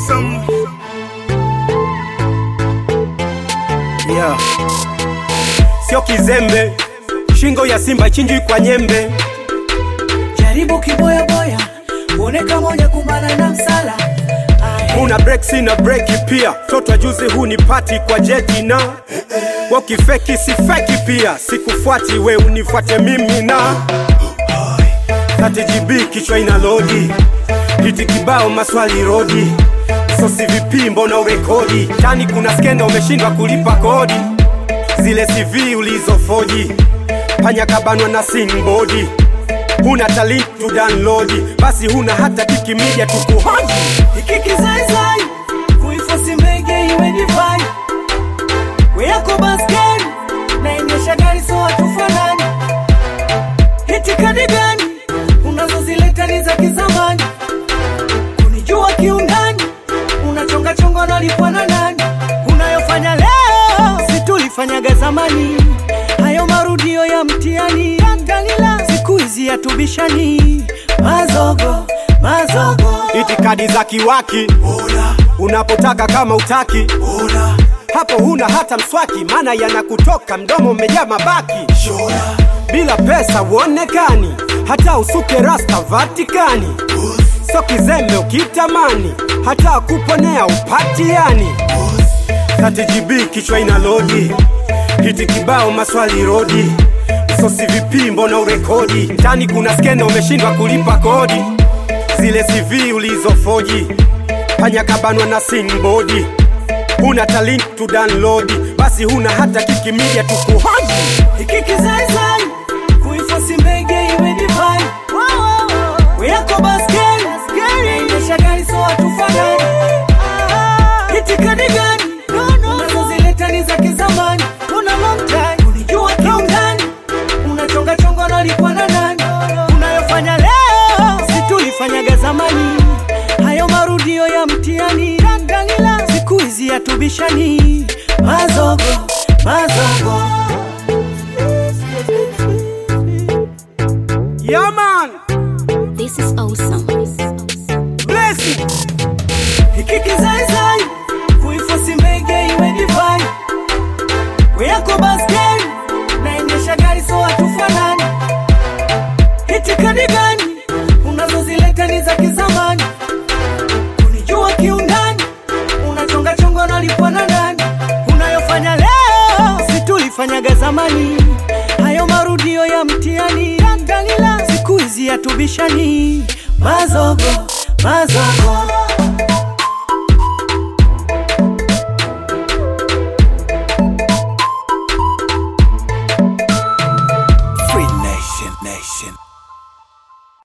awesome. Yeah. Sio kizembe, shingo ya simba chinjwi kwa nyembe. Jaribu kiboya boya, uone kama hujakumbana na msala. Una break sina breaki pia, toto juzi huni party kwa jeti na woki feki si feki pia, sikufuati we unifuate mimi na 30GB kichwa ina lodi, hiti kibao maswali rodi. So CVP mbona urekodi, tani kuna skenda umeshindwa kulipa kodi. Zile CV ulizofoji, panya kabanwa na singbodi. Huna talent to download, basi huna hata kikimedia tukuhoji. Hiki kizaizai, kuifosi mege iwe divai. We yako baskeri, na inyesha gari so hatufanani. Hiti kadi gani, unazozileta ni za kizamani. Kunijua kiundani, unachonga chongo na lipwa na nani. Unayofanya leo, situlifanyaga zamani. Hayo marudio ya mtiani, Dalila siku hizi ya tubishani. Mazogo, mazogo. Itikadi za kiwaki, unapotaka kama utaki. Hapo huna hata mswaki, maana yanakutoka mdomo umejaa mabaki. Bila pesa uonekani, hata usuke rasta Vatikani. So kizembe ukitamani, hata kuponea upatiani. 30GB kichwa ina lodi, hiti kibao maswali rodi. So CVP mbona urekodi, tani kuna skenda umeshindwa kulipa kodi. Zile CV ulizofoji, panya kabanwa na singbodi. Huna talent to download, basi huna hata kikimedia tukuhoji. Hiki kizaizai, kuifosi mbege iwe divai. We yako baskeri, inyesha gari so hatufanani. Hiti kadi gani, unazozileta ni za kizamani. Una long time, unijua kiundani. Unachonga chongo na lipwa na nani. Unayofanya leo, situlifanyaga zamani. Hayo marudio ya mtiani, Dalila siku hizi ya tubishani. Mazogo, mazogo. Yeah man, This is awesome. bless it. Hiki kizaizai, kuifosi mbege iwe divai. We yako baskeri, na inyesha gari so hatufanani. Hiti kadi gani, unazozileta ni za kizamani. Kunijua kiundani, unachonga chongo na lipwa na nani. Unayofanya leo, situlifanyaga zamani. Hayo marudio ya mtiani, Dalila siku hizi ya tubishani. Mazogo, mazogo.